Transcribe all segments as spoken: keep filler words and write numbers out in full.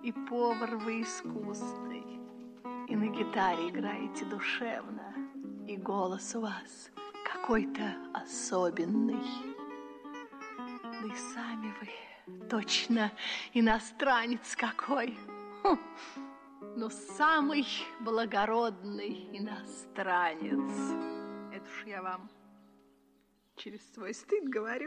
И повар вы искусный, и на гитаре играете душевно, и голос у вас какой-то особенный. Да и сами вы точно иностранец какой. Хм. Но самый благородный иностранец. Это уж я вам через свой стыд говорю.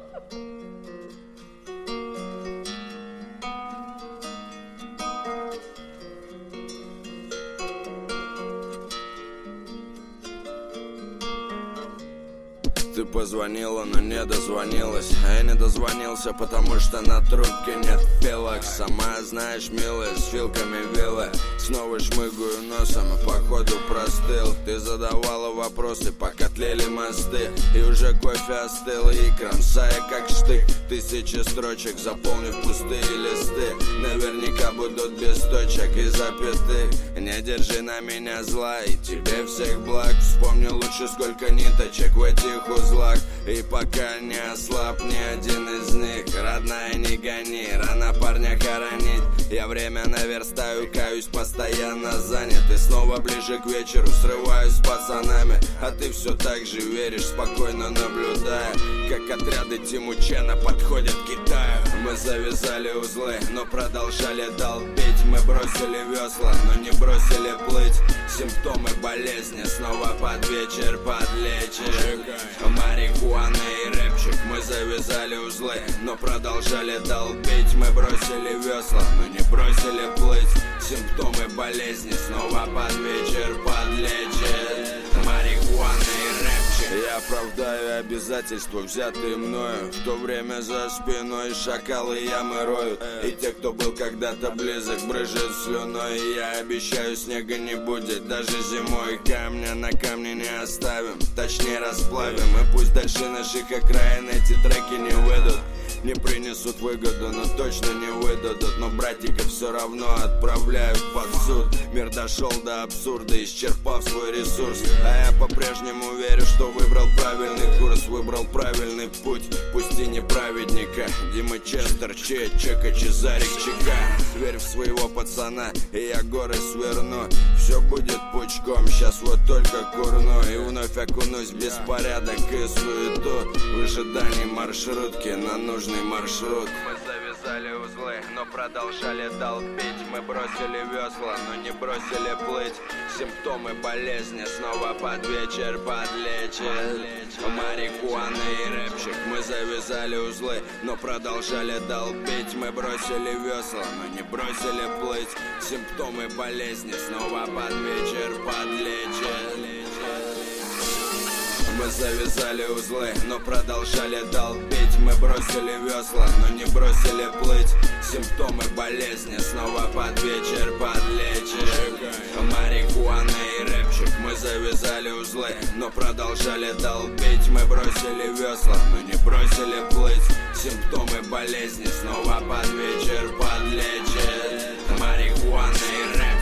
Ты позвонила, но не дозвонилась. А я не дозвонился, потому что на трубке нет пилок. Сама знаешь, милая, с вилками вилла. Снова шмыгаю носом, и походу простыл. Ты задавала вопросы, пока тлели мосты. И уже кофе остыл, и кромсая как штык. Тысячи строчек, заполнив пустые листы. Наверняка будут без точек и запятых. Не держи на меня зла, и тебе всех благ. Вспомни лучше, сколько ниточек в этих узлах. И пока не ослаб ни один из них. Родная, не гони, рано парня хоронить. Я время наверстаю, каюсь, постоянно занят. И снова ближе к вечеру срываюсь с пацанами. А ты все так же веришь, спокойно наблюдая, как отряды Тимучена подходят к Китаю. Мы завязали узлы, но продолжали долбить. Мы бросили весла, но не бросили плыть. Симптомы болезни снова под вечер подлечишь. Марихуана и рэпчик. Мы завязали узлы, но продолжали долбить. Мы бросили весла, но не бросили плыть. Симптомы болезни снова под вечер подлечишь. Марихуана и рэпчик. Я оправдаю обязательства, взятые мною. В то время за спиной шакалы ямы роют. И те, кто был когда-то близок, брызжет слюной. И я обещаю, снега не будет даже зимой. Камня на камне не оставим, точнее расплавим. И пусть дальше наших окраин эти треки не выйдут, не принесут выгоду, но точно не выдадут. Но братика все равно отправляют под суд. Мир дошел до абсурда, исчерпав свой ресурс. А я по-прежнему верю, что выбрал правильный курс, выбрал правильный путь, пусть и не праведника. Дима Честер, Че, Чека, Чезарик, Чека. Верь в своего пацана, и я горы сверну. Все будет пучком, сейчас вот только курну. И вновь окунусь в беспорядок и суету, в ожидании маршрутки на нужный маршрут. Мы завязали узлы, но продолжали долбить. Мы бросили весла, но не бросили плыть. Симптомы болезни снова под вечер подлечит. Марихуана и рэпчик. Мы завязали узлы, но продолжали долбить. Мы бросили весла, но не бросили плыть. Симптомы болезни снова под вечер подлечит. Мы завязали узлы, но продолжали долбить. Мы бросили весла, но не бросили плыть. Симптомы болезни снова под вечер подлечит. Марихуана и рэпчик. Мы завязали узлы, но продолжали долбить. Мы бросили весла, но не бросили плыть. Симптомы болезни снова под вечер подлечит. Марихуана и рэпчик.